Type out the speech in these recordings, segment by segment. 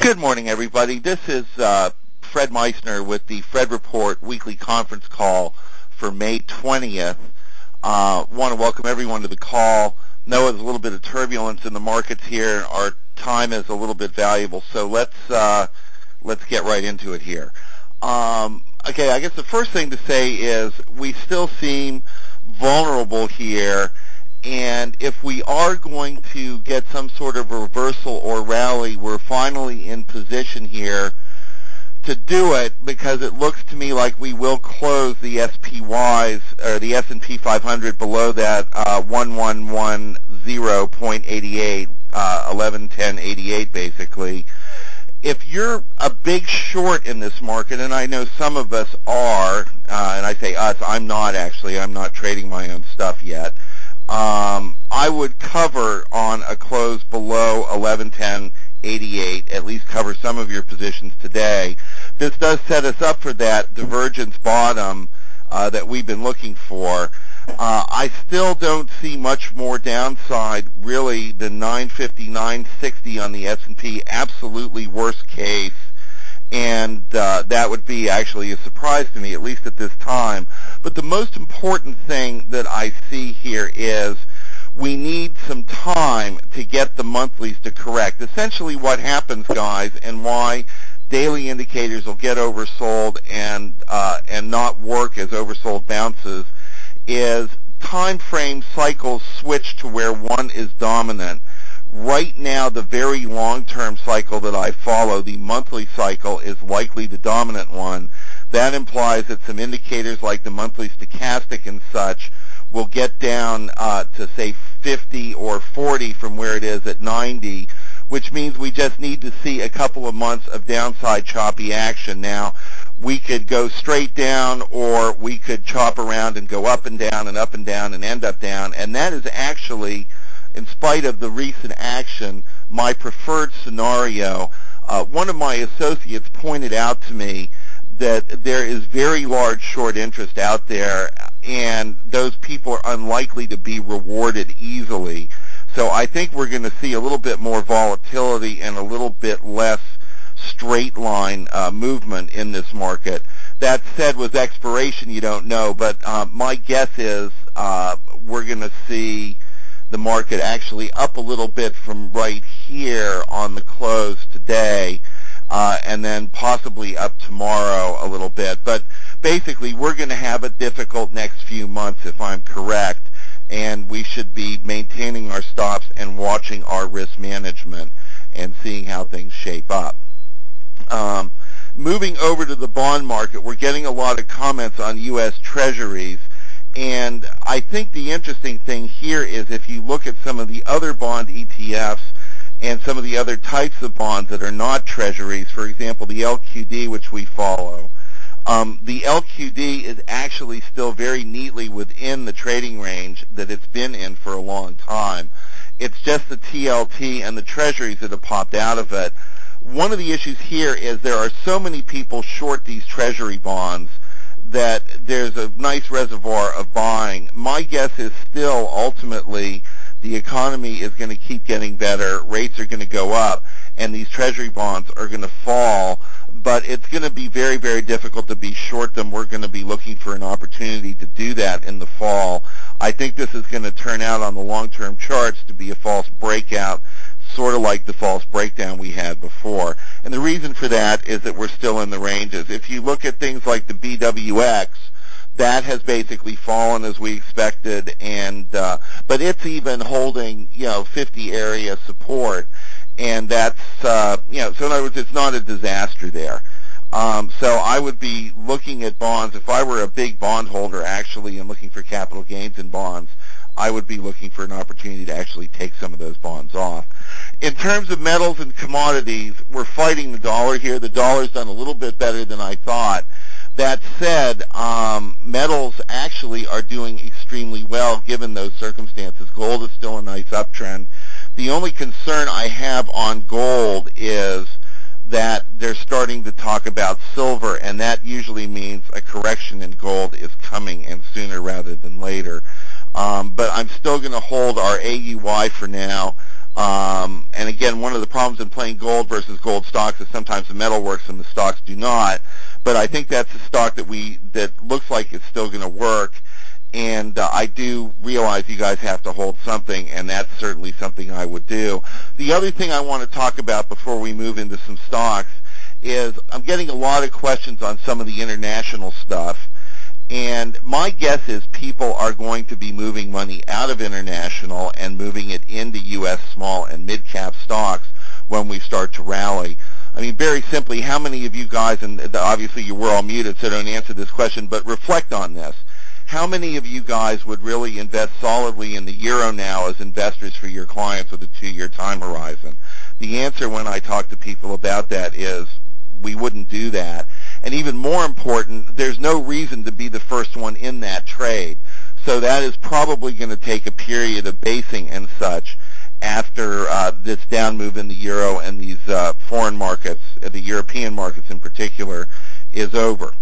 Good morning, everybody. This is Fred Meissner with the Fred Report weekly conference call for May 20th. Want to welcome everyone to the call. Know there's a little bit of turbulence in the markets here. Our time is a little bit valuable, so let's get right into it here. Okay, I guess the first thing to say is we still seem vulnerable here. And if we are going to get some sort of reversal or rally, we're finally in position here to do it because it looks to me like we will close the SPYs or the S&P 500 below that 1110.88, 1110.88 basically. If you're a big short in this market, and I know some of us are, and I say us, I'm not actually, I'm not trading my own stuff yet. I would cover on a close below 1110.88, at least cover some of your positions today. This does set us up for that divergence bottom that we've been looking for. I still don't see much more downside really than 950, 960 on the S&P, absolutely worst case. And that would be actually a surprise to me, at least at this time. But the most important thing that I see here is we need some time to get the monthlies to correct. Essentially what happens, guys, and why daily indicators will get oversold and not work as oversold bounces is time frame cycles switch to where one is dominant. Right now, the very long-term cycle that I follow, the monthly cycle, is likely the dominant one. That implies that some indicators like the monthly stochastic and such will get down to, say, 50 or 40 from where it is at 90, which means we just need to see a couple of months of downside choppy action. Now, we could go straight down or we could chop around and go up and down and up and down and end up down, and that is actually, in spite of the recent action, my preferred scenario. One of my associates pointed out to me that there is very large short interest out there, and those people are unlikely to be rewarded easily. So I think we're going to see a little bit more volatility and a little bit less straight line movement in this market. That said, with expiration, you don't know, but my guess is we're going to see the market actually up a little bit from right here on the close today, and then possibly up tomorrow a little bit. But basically, we're going to have a difficult next few months, if I'm correct, and we should be maintaining our stops and watching our risk management and seeing how things shape up. Moving over to the bond market, we're getting a lot of comments on U.S. Treasuries. And I think the interesting thing here is if you look at some of the other bond ETFs and some of the other types of bonds that are not treasuries, for example, the LQD, which we follow, the LQD is actually still very neatly within the trading range that it's been in for a long time. It's just the TLT and the treasuries that have popped out of it. One of the issues here is there are so many people short these treasury bonds that there's a nice reservoir of buying. My guess is still ultimately the economy is going to keep getting better, rates are going to go up, and these treasury bonds are going to fall, but it's going to be very, very difficult to be short them. We're going to be looking for an opportunity to do that in the fall. I think this is going to turn out on the long-term charts to be a false breakout, sort of like the false breakdown we had before. And the reason for that is that we're still in the ranges. If you look at things like the BWX, that has basically fallen as we expected, and but it's even holding 50 area support, and that's so in other words, it's not a disaster there. So I would be looking at bonds if I were a big bond holder actually and looking for capital gains in bonds. I would be looking for an opportunity to actually take some of those bonds off. In terms of metals and commodities, we're fighting the dollar here. The dollar's done a little bit better than I thought. That said, metals actually are doing extremely well given those circumstances. Gold is still a nice uptrend. The only concern I have on gold is that they're starting to talk about silver, and that usually means a correction in gold is coming, and sooner rather than later. But I'm still going to hold our AUY for now. And again, one of the problems in playing gold versus gold stocks is sometimes the metal works and the stocks do not. But I think that's a stock that looks like it's still going to work. And I do realize you guys have to hold something, and that's certainly something I would do. The other thing I want to talk about before we move into some stocks is I'm getting a lot of questions on some of the international stuff. And my guess is people are going to be moving money out of international and moving it into U.S. small and mid-cap stocks when we start to rally. I mean, very simply, how many of you guys, and obviously you were all muted, so don't answer this question, but reflect on this. How many of you guys would really invest solidly in the euro now as investors for your clients with a 2-year time horizon? The answer when I talk to people about that is we wouldn't do that. And even more important, there's no reason to be the first one in that trade. So that is probably going to take a period of basing and such after this down move in the euro and these foreign markets, the European markets in particular, is over.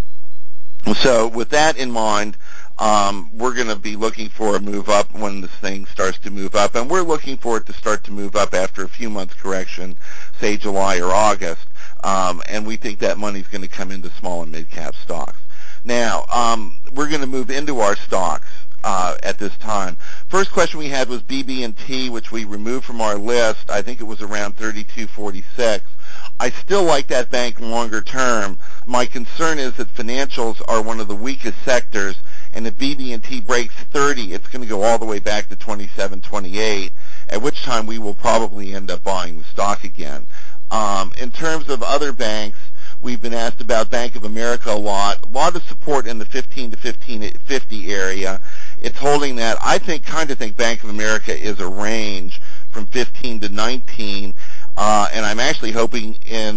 So with that in mind, we're going to be looking for a move up when this thing starts to move up, and we're looking for it to start to move up after a few months correction, say July or August, and we think that money's going to come into small and mid-cap stocks. Now, we're going to move into our stocks at this time. First question we had was BB&T, which we removed from our list. I think it was around 32.46. I still like that bank longer term. My concern is that financials are one of the weakest sectors, and if BB&T breaks 30, it's going to go all the way back to 27, 28, at which time we will probably end up buying the stock again. In terms of other banks, we've been asked about Bank of America a lot of support in the 15 to 1550 area. It's holding that. I kind of think Bank of America is a range from 15 to 19, and I'm actually hoping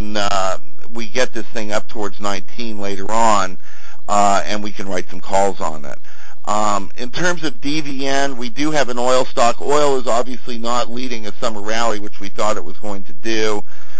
we get this thing up towards 19 later on, and we can write some calls on it. In terms of DVN, we do have an oil stock. Oil is obviously not leading a summer rally, which we thought it was going to do.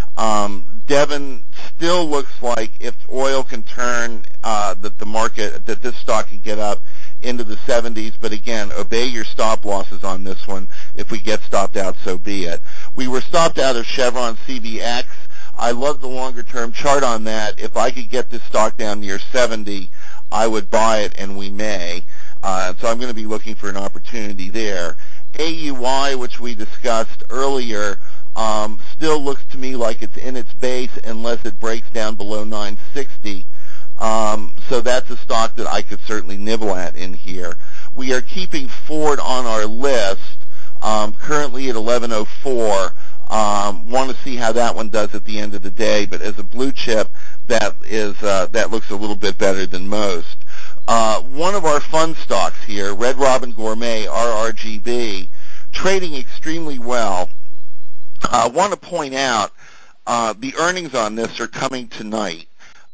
Devon still looks like if oil can turn, that this stock can get up into the 70s, but again, obey your stop losses on this one. If we get stopped out, so be it. We were stopped out of Chevron CVX. I love the longer-term chart on that. If I could get this stock down near 70, I would buy it, and we may. So I'm going to be looking for an opportunity there. AUI, which we discussed earlier, still looks to me like it's in its base unless it breaks down below 960. So that's a stock that I could certainly nibble at in here. We are keeping Ford on our list, currently at 1104. Want to see how that one does at the end of the day, but as a blue chip, that looks a little bit better than most. One of our fun stocks here, Red Robin Gourmet, RRGB, trading extremely well. I want to point out the earnings on this are coming tonight.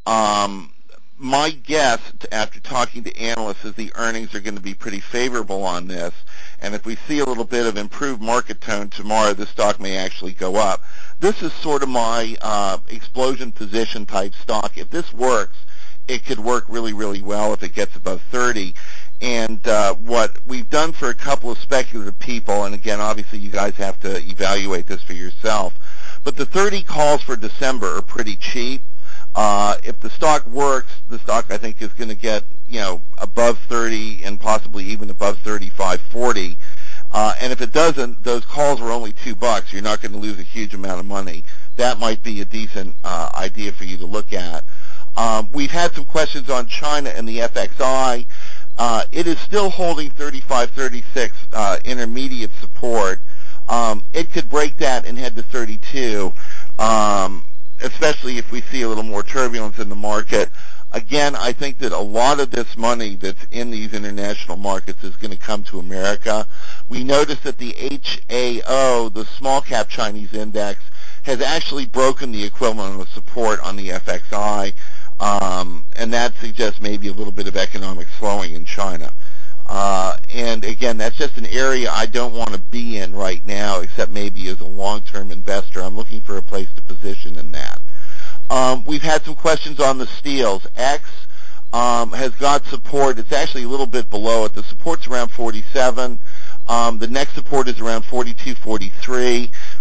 My guess, after talking to analysts, is the earnings are going to be pretty favorable on this, and if we see a little bit of improved market tone tomorrow, this stock may actually go up. This is sort of my explosion position type stock. If this works, it could work really, really well if it gets above 30. And what we've done for a couple of speculative people, and again, obviously you guys have to evaluate this for yourself, but the 30 calls for December are pretty cheap. If the stock works, the stock I think is going to get above 30 and possibly even above 35.40. And if it doesn't, those calls were only $2. You're not going to lose a huge amount of money. That might be a decent idea for you to look at. We've had some questions on China and the FXI. It is still holding 35.36 intermediate support. It could break that and head to 32, especially if we see a little more turbulence in the market. Again, I think that a lot of this money that's in these international markets is going to come to America. We noticed that the HAO, the small cap Chinese index, has actually broken the equivalent of support on the FXI, and that suggests maybe a little bit of economic slowing in China. And again, that's just an area I don't want to be in right now, except maybe as a long-term investor. I'm looking for a place to position in that. We've had some questions on the steels. X has got support. It's actually a little bit below it. The support's around 47. The next support is around 42.43.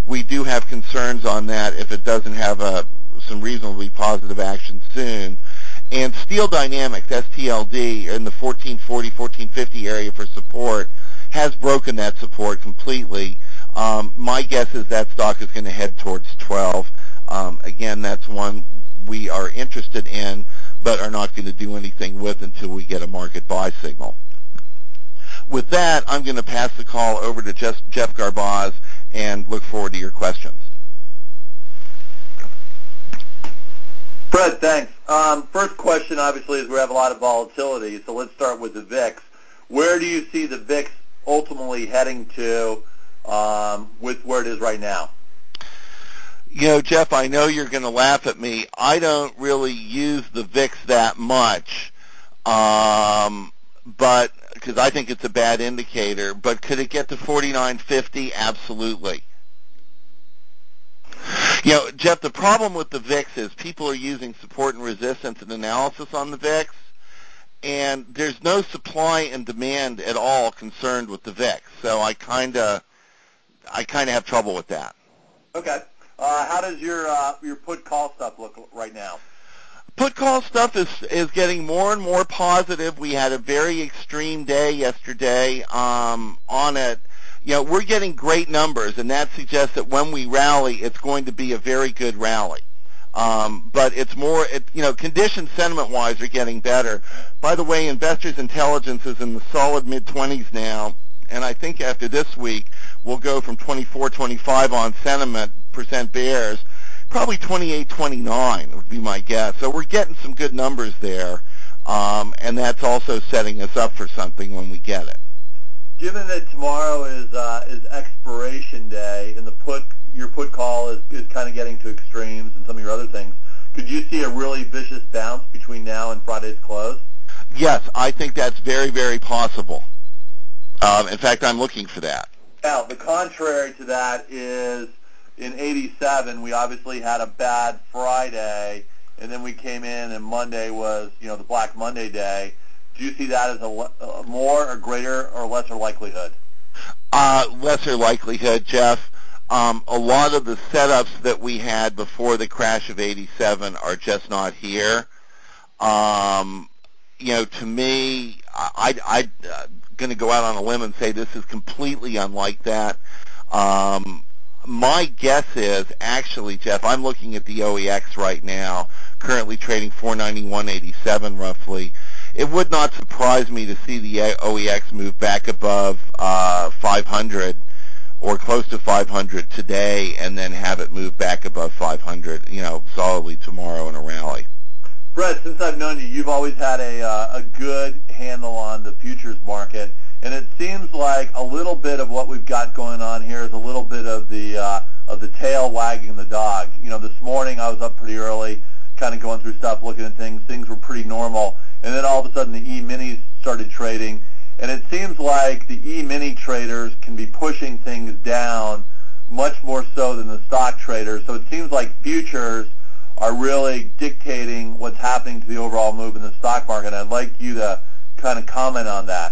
we do have concerns on that if it doesn't have some reasonably positive action soon. And Steel Dynamics, STLD, in the 1440, 1450 area for support, has broken that support completely. My guess is that stock is going to head towards 12. Again, that's one we are interested in, but are not going to do anything with until we get a market buy signal. With that, I'm going to pass the call over to Jeff Garbaz and look forward to your questions. Fred, thanks. First question, obviously, is we have a lot of volatility, so let's start with the VIX. Where do you see the VIX ultimately heading to with where it is right now? You know, Jeff, I know you're going to laugh at me. I don't really use the VIX that much, but because I think it's a bad indicator. But could it get to 49.50? Absolutely. You know, Jeff, the problem with the VIX is people are using support and resistance and analysis on the VIX, and there's no supply and demand at all concerned with the VIX. So I kind of have trouble with that. Okay. How does your put call stuff look right now? Put call stuff is getting more and more positive. We had a very extreme day yesterday on it. You know, we're getting great numbers, and that suggests that when we rally, it's going to be a very good rally. But it's more, conditions sentiment-wise are getting better. By the way, Investors Intelligence is in the solid mid-20s now, and I think after this week, we'll go from 24, 25 on sentiment percent bears, probably 28, 29 would be my guess. So we're getting some good numbers there, and that's also setting us up for something when we get it. Given that tomorrow is expiration day and your put call is kind of getting to extremes and some of your other things, could you see a really vicious bounce between now and Friday's close? Yes, I think that's very, very possible. In fact, I'm looking for that. Now, the contrary to that is in 87, we obviously had a bad Friday, and then we came in and Monday was, the Black Monday day. Do you see that as a more or greater or lesser likelihood? Lesser likelihood, Jeff. A lot of the setups that we had before the crash of 87 are just not here. To me, I'm going to go out on a limb and say this is completely unlike that. My guess is, actually, Jeff, I'm looking at the OEX right now, currently trading 491.87 roughly. It would not surprise me to see the OEX move back above 500 or close to 500 today and then have it move back above 500, solidly tomorrow in a rally. Fred, since I've known you, you've always had a good handle on the futures market, and it seems like a little bit of what we've got going on here is a little bit of the tail wagging the dog. This morning I was up pretty early, kind of going through stuff, looking at things. Things were pretty normal. And then all of a sudden the E-minis started trading, and it seems like the E-mini traders can be pushing things down much more so than the stock traders. So it seems like futures are really dictating what's happening to the overall move in the stock market. I'd like you to kind of comment on that.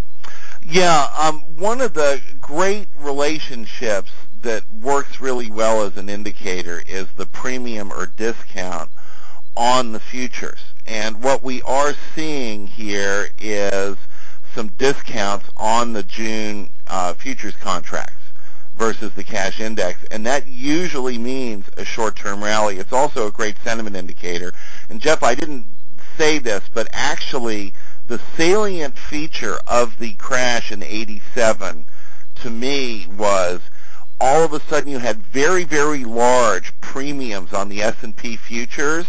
Yeah, one of the great relationships that works really well as an indicator is the premium or discount on the futures. And what we are seeing here is some discounts on the June futures contracts versus the cash index, and that usually means a short-term rally. It's also a great sentiment indicator. And Jeff, I didn't say this, but actually the salient feature of the crash in 87 to me was all of a sudden you had very, very large premiums on the S&P futures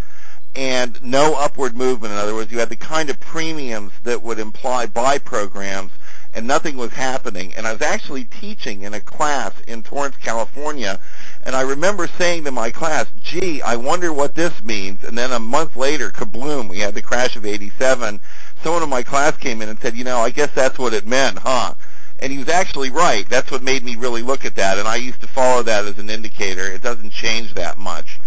and no upward movement. In other words, you had the kind of premiums that would imply buy programs, and nothing was happening. And I was actually teaching in a class in Torrance, California, and I remember saying to my class, gee, I wonder what this means. And then a month later, kabloom, we had the crash of 87. Someone in my class came in and said, I guess that's what it meant, huh? And he was actually right. That's what made me really look at that, and I used to follow that as an indicator. It doesn't change that much.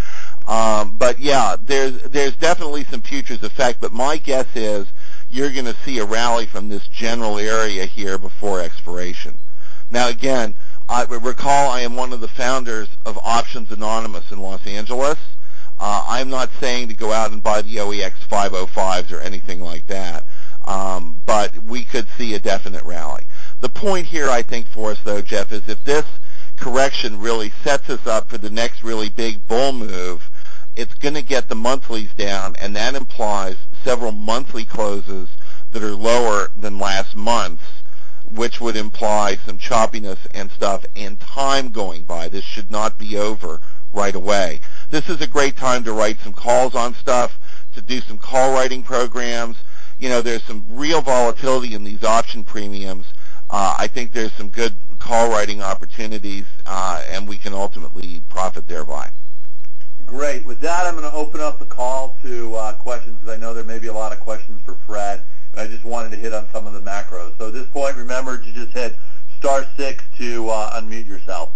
But yeah, there's definitely some futures effect, but my guess is you're going to see a rally from this general area here before expiration. Now again, I recall I am one of the founders of Options Anonymous in Los Angeles. I'm not saying to go out and buy the OEX 505s or anything like that, but we could see a definite rally. The point here, I think, for us, though, Jeff, is if this correction really sets us up for the next really big bull move, it's going to get the monthlies down, and that implies several monthly closes that are lower than last month's, which would imply some choppiness and stuff and time going by. This should not be over right away. This is a great time to write some calls on stuff, to do some call writing programs. You know, there's some real volatility in these option premiums. I think there's some good call writing opportunities, and we can ultimately profit thereby. Great. With that, I'm going to open up the call to questions, because I know there may be a lot of questions for Fred, and I just wanted to hit on some of the macros. So at this point, remember to just hit *6 to unmute yourself.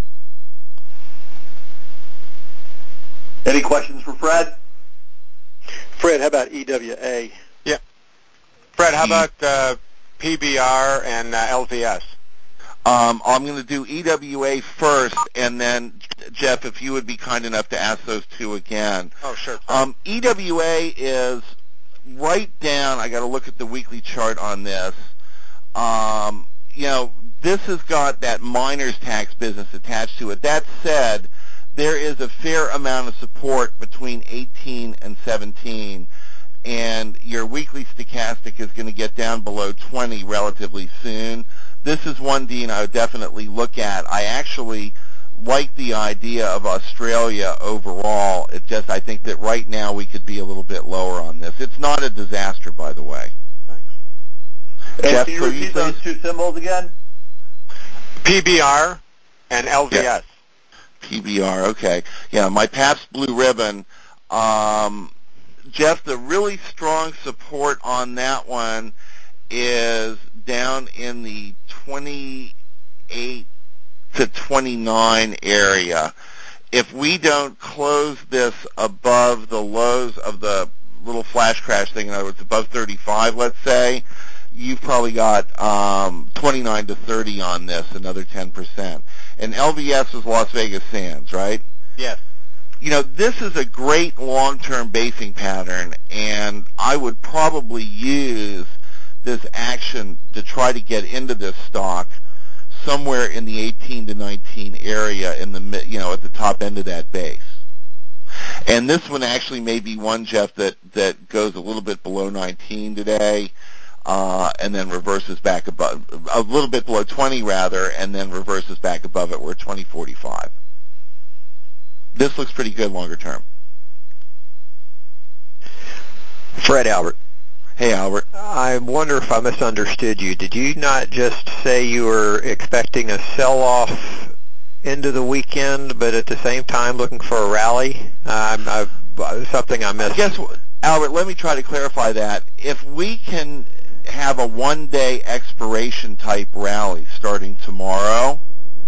Any questions for Fred? Fred, how about EWA? Yeah. Fred, how about PBR and LVS? I'm going to do EWA first, and then, Jeff, if you would be kind enough to ask those two again. Oh, sure. EWA is right down. I got to look at the weekly chart on this. You know, this has got that minor's tax business attached to it. That said, there is a fair amount of support between 18 and 17, and your weekly stochastic is going to get down below 20 relatively soon. This is one, Dean, I would definitely look at. I actually like the idea of Australia overall. I think that right now we could be a little bit lower on this. It's not a disaster, by the way. Thanks. Jeff, can you repeat those two symbols again? PBR and LVS. Yeah. PBR, okay. Yeah, my Pabst Blue Ribbon. Jeff, the really strong support on that one is down in the 28 to 29 area. If we don't close this above the lows of the little flash crash thing, in other words, above 35, let's say, you've probably got 29 to 30 on this, another 10%. And LVS is Las Vegas Sands, right? Yes. You know, this is a great long-term basing pattern, and I would probably use this action to try to get into this stock somewhere in the 18 to 19 area in the, you know, at the top end of that base. And this one actually may be one, Jeff, that goes a little bit below 19 today, and then reverses back above, a little bit below 20 rather, and then reverses back above it. We're at 20.45. This looks pretty good longer term. Fred, Albert. Hey, Albert. I wonder if I misunderstood you. Did you not just say you were expecting a into the weekend, but at the same time looking for a rally? Something I missed. I guess, Albert, let me try to clarify that. If we can have a one-day expiration type rally starting tomorrow,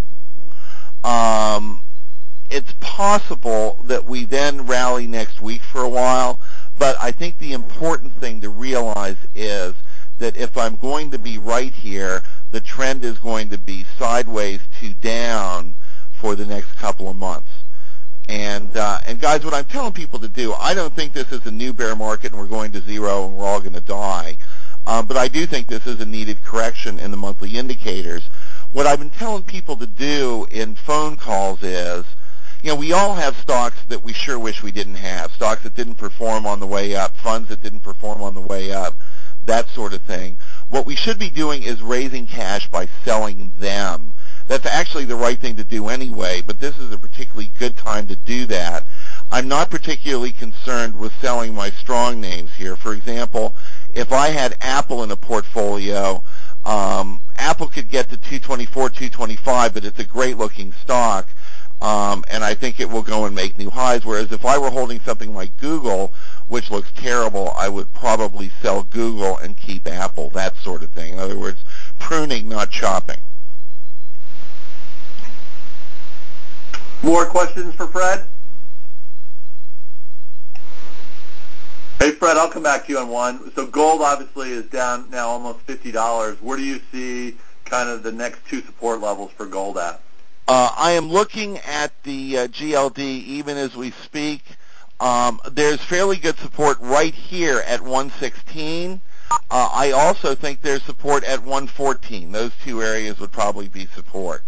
it's possible that we then rally next week for a while. But I think the important thing to realize is that if I'm going to be right here, the trend is going to be sideways to down for the next couple of months. And guys, what I'm telling people to do, I don't think this is a new bear market and we're going to zero and we're all going to die. But I do think this is a needed correction in the monthly indicators. What I've been telling people to do in phone calls is, you know, we all have stocks that we sure wish we didn't have, stocks that didn't perform on the way up, funds that didn't perform on the way up, that sort of thing. What we should be doing is raising cash by selling them. That's actually the right thing to do anyway, but this is a particularly good time to do that. I'm not particularly concerned with selling my strong names here. For example, if I had Apple in a portfolio, Apple could get to 224, 225, but it's a great-looking stock. And I think it will go and make new highs, whereas if I were holding something like Google, which looks terrible, I would probably sell Google and keep Apple, that sort of thing. In other words, pruning, not chopping. More questions for Fred? Hey, Fred, I'll come back to you on one. So gold obviously is down now almost $50. Where do you see kind of the next two support levels for gold at? I am looking at the GLD even as we speak. There's fairly good support right here at 116. I also think there's support at 114. Those two areas would probably be support.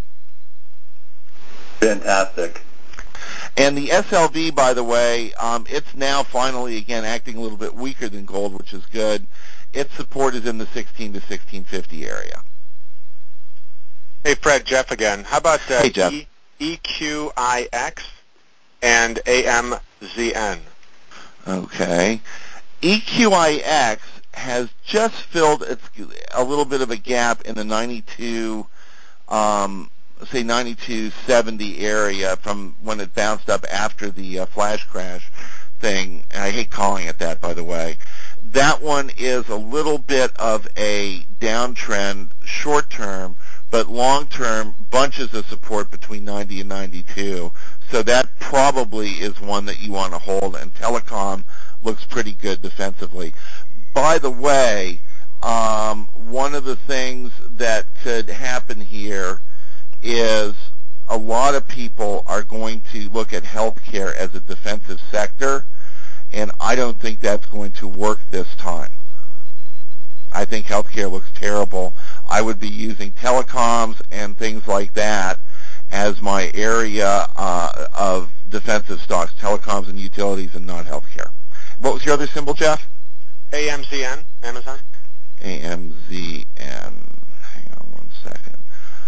Fantastic. And the SLV, by the way, it's now finally, again, acting a little bit weaker than gold, which is good. Its support is in the 16 to 1650 area. Hey, Fred, Jeff again. How about Hey, Jeff. EQIX and AMZN? Okay. EQIX has just filled a little bit of a gap in the 92, say 92.70 area from when it bounced up after the flash crash thing. And I hate calling it that, by the way. That one is a little bit of a downtrend short term, but long term bunches of support between 90 and 92. So that probably is one that you want to hold, and telecom looks pretty good defensively. By the way, one of the things that could happen here is a lot of people are going to look at healthcare as a defensive sector, and I don't think that's going to work this time. I think healthcare looks terrible. I would be using telecoms and things like that as my area of defensive stocks, telecoms and utilities, and not healthcare. What was your other symbol, Jeff? AMZN, Amazon? AMZN. Hang on one second.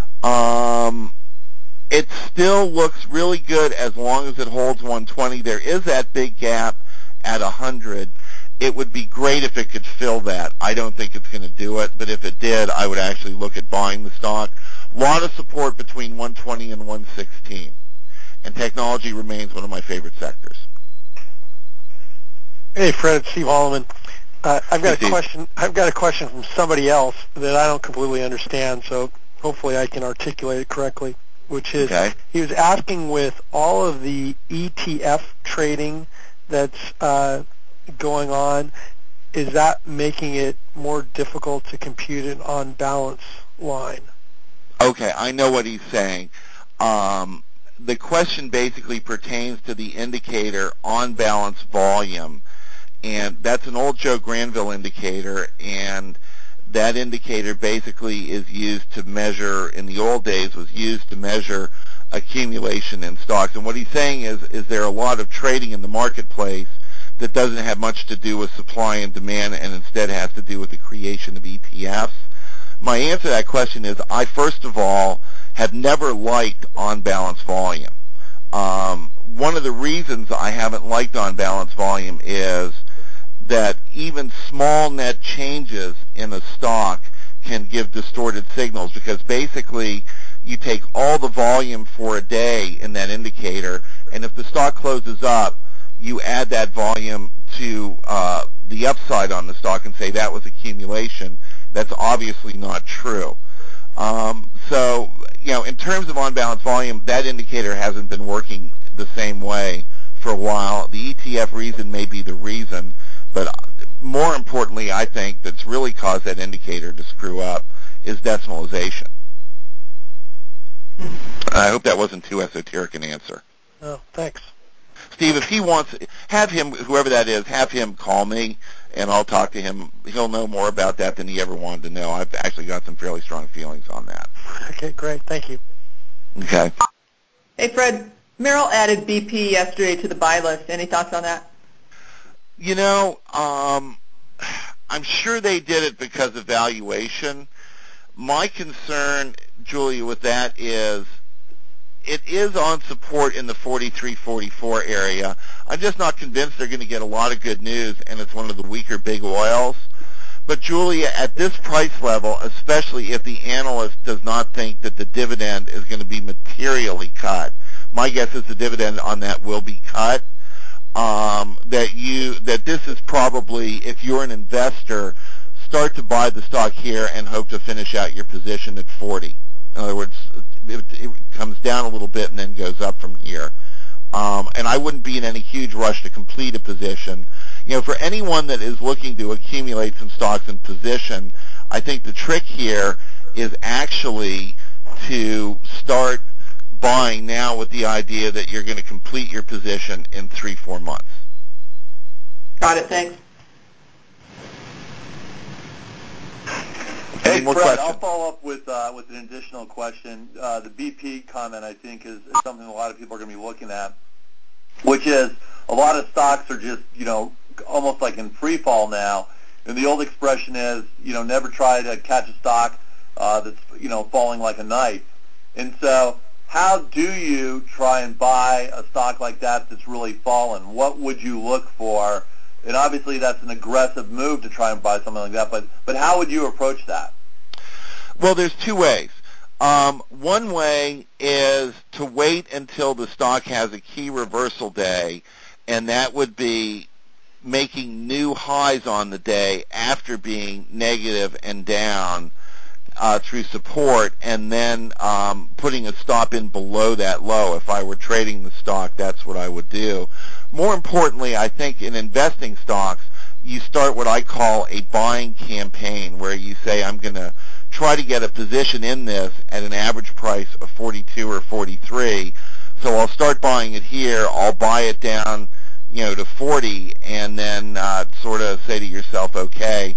It still looks really good as long as it holds 120. There is that big gap at 100. It would be great if it could fill that. I don't think it's going to do it, but if it did, I would actually look at buying the stock. A lot of support between 120 and 116. And technology remains one of my favorite sectors. Hey, Fred, it's Steve Holloman. I've got Hey, a question. I've got a question from somebody else that I don't completely understand, so hopefully I can articulate it correctly. Which is, Okay. He was asking, with all of the ETF trading that's going on, is that making it more difficult to compute an on-balance line? Okay, I know what he's saying. The question basically pertains to the indicator on balance volume, and that's an old Joe Granville indicator, and that indicator basically is used to measure, in the old days, was used to measure accumulation in stocks. And what he's saying is there a lot of trading in the marketplace that doesn't have much to do with supply and demand and instead has to do with the creation of ETFs? My answer to that question is I, first of all, have never liked on-balance volume. One of the reasons I haven't liked on-balance volume is that even small net changes in a stock can give distorted signals, because basically you take all the volume for a day in that indicator, and if the stock closes up, you add that volume to the upside on the stock and say that was accumulation. That's obviously not true. So, in terms of on-balance volume, that indicator hasn't been working the same way for a while. The ETF reason may be the reason, but more importantly, I think that's really caused that indicator to screw up is decimalization. I hope that wasn't too esoteric an answer. Oh, thanks. Steve, if he wants, have him, whoever that is, have him call me, and I'll talk to him. He'll know more about that than he ever wanted to know. I've actually got some fairly strong feelings on that. Okay, great. Thank you. Okay. Hey, Fred, Merrill added BP yesterday to the buy list. Any thoughts on that? I'm sure they did it because of valuation. My concern, Julia, with that is it is on support in the 43-44 area. I'm just not convinced they're going to get a lot of good news, and it's one of the weaker big oils. But, Julia, at this price level, especially if the analyst does not think that the dividend is going to be materially cut, my guess is the dividend on that will be cut, that this is probably, if you're an investor, start to buy the stock here and hope to finish out your position at 40. In other words, it comes down a little bit and then goes up from here. And I wouldn't be in any huge rush to complete a position. For anyone that is looking to accumulate some stocks in position, I think the trick here is actually to start buying now with the idea that you're going to complete your position in 3-4 months. Got it. Thanks. Hey, more Fred, questions? I'll follow up with an additional question. The BP comment, I think, is something a lot of people are going to be looking at, which is a lot of stocks are just, almost like in free fall now. And the old expression is, never try to catch a stock that's, falling like a knife. And so how do you try and buy a stock like that that's really fallen? What would you look for? And obviously that's an aggressive move to try and buy something like that, but how would you approach that? Well, there's two ways. One way is to wait until the stock has a key reversal day, and that would be making new highs on the day after being negative and down through support, and then putting a stop in below that low. If I were trading the stock, that's what I would do. More importantly, I think in investing stocks, you start what I call a buying campaign, where you say, I'm going to try to get a position in this at an average price of 42 or 43. So I'll start buying it here. I'll buy it down, to 40, and then sort of say to yourself, okay,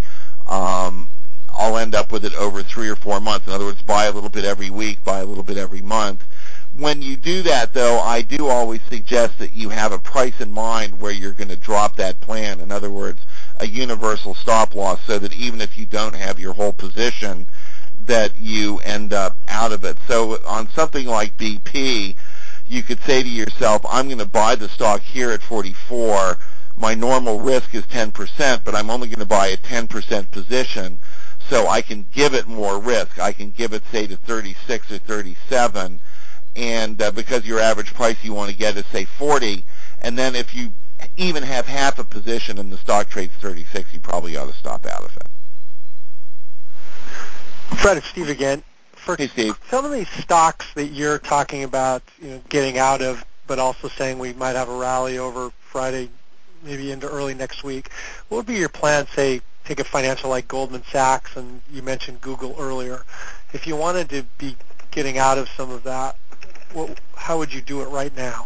I'll end up with it over 3 or 4 months. In other words, buy a little bit every week, buy a little bit every month. When you do that, though, I do always suggest that you have a price in mind where you're going to drop that plan. In other words, a universal stop loss, so that even if you don't have your whole position, that you end up out of it. So on something like BP, you could say to yourself, I'm going to buy the stock here at 44. My normal risk is 10%, but I'm only going to buy a 10% position, so I can give it more risk. I can give it, say, to 36 or 37, and because your average price you want to get is, say, 40, and then if you even have half a position and the stock trades 36, you probably ought to stop out of it. Fred, it's Steve again. Hey, Steve. Some of these stocks that you're talking about, getting out of, but also saying we might have a rally over Friday, maybe into early next week, what would be your plan, say, take a financial like Goldman Sachs, and you mentioned Google earlier. If you wanted to be getting out of some of that, how would you do it right now?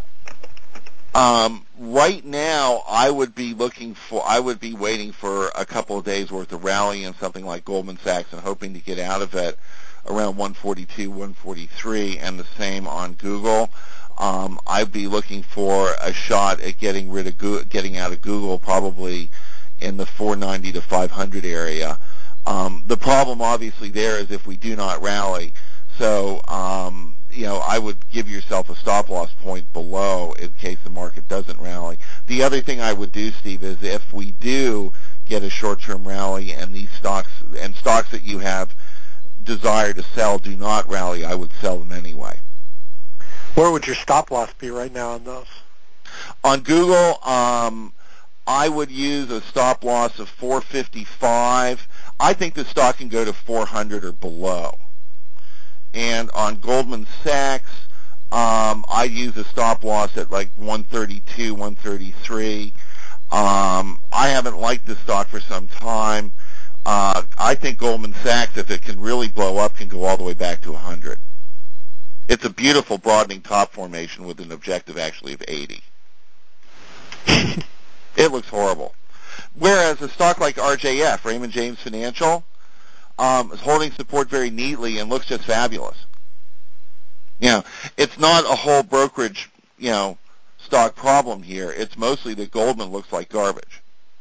Right now, I would be waiting for a couple of days worth of rally in something like Goldman Sachs and hoping to get out of it around 142, 143, and the same on Google. I'd be looking for a shot at getting out of Google probably in the 490 to 500 area. The problem obviously there is if we do not rally. So, I would give yourself a stop-loss point below in case the market doesn't rally. The other thing I would do, Steve, is if we do get a short-term rally and these stocks that you have desire to sell do not rally, I would sell them anyway. Where would your stop-loss be right now on those? On Google, I would use a stop-loss of 455. I think the stock can go to 400 or below. And on Goldman Sachs, I use a stop loss at like 132, 133. I haven't liked this stock for some time. I think Goldman Sachs, if it can really blow up, can go all the way back to 100. It's a beautiful broadening top formation with an objective actually of 80. It looks horrible. Whereas a stock like RJF, Raymond James Financial, is holding support very neatly and looks just fabulous. It's not a whole brokerage, stock problem here. It's mostly that Goldman looks like garbage.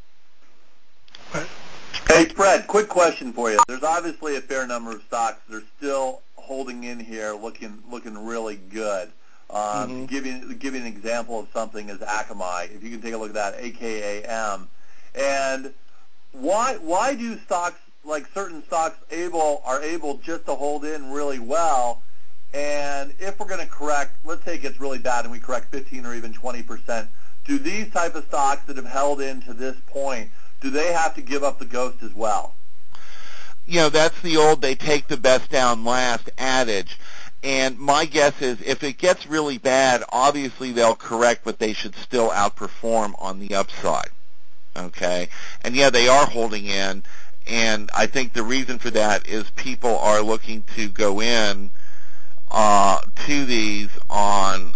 Hey, Fred, quick question for you. There's obviously a fair number of stocks that are still holding in here, looking really good. To give you an example of something is Akamai. If you can take a look at that, AKAM. And why do stocks, like certain stocks, are able just to hold in really well? And if we're going to correct, let's say it gets really bad and we correct 15 or even 20%, do these type of stocks that have held in to this point, do they have to give up the ghost as well? That's the old they take the best down last adage. And my guess is if it gets really bad, obviously they'll correct, but they should still outperform on the upside. Okay? And, they are holding in. And I think the reason for that is people are looking to go in to these on,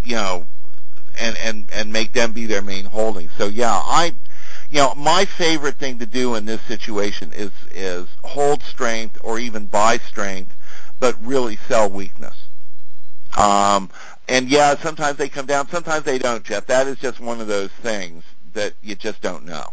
and make them be their main holding. So yeah, my favorite thing to do in this situation is hold strength or even buy strength, but really sell weakness. And yeah, sometimes they come down, sometimes they don't, Jeff. That is just one of those things that you just don't know.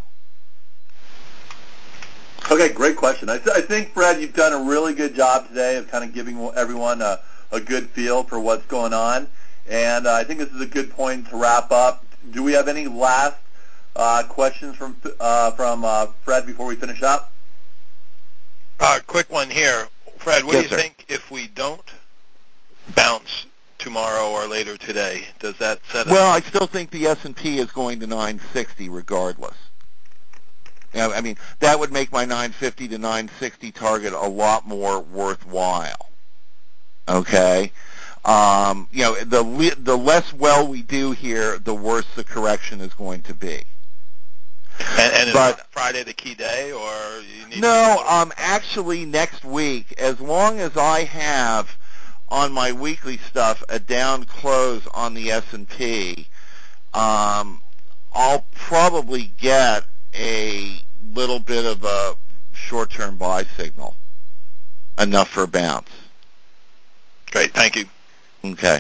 Okay, great question. I think, Fred, you've done a really good job today of kind of giving everyone a good feel for what's going on. And I think this is a good point to wrap up. Do we have any last questions from Fred before we finish up? Quick one here. Fred, what do you think if we don't bounce tomorrow or later today? Does that set us? Well, I still think the S&P is going to 960 regardless. I mean, that would make my 950 to 960 target a lot more worthwhile. Okay? The less well we do here, the worse the correction is going to be. And is Friday the key day, or you need actually next week, as long as I have on my weekly stuff a down close on the S&P, I'll probably get a little bit of a short-term buy signal, enough for a bounce. Great, thank you. Okay.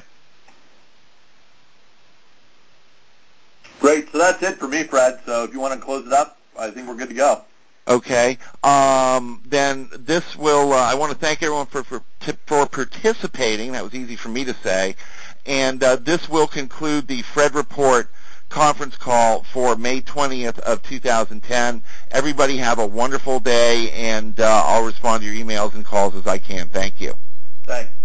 Great, so that's it for me, Fred. So if you want to close it up, I think we're good to go. Okay. Then this will, I want to thank everyone for participating. That was easy for me to say. And this will conclude the Fred Report conference call for May 20th of 2010. Everybody have a wonderful day, and I'll respond to your emails and calls as I can. Thank you. Thanks.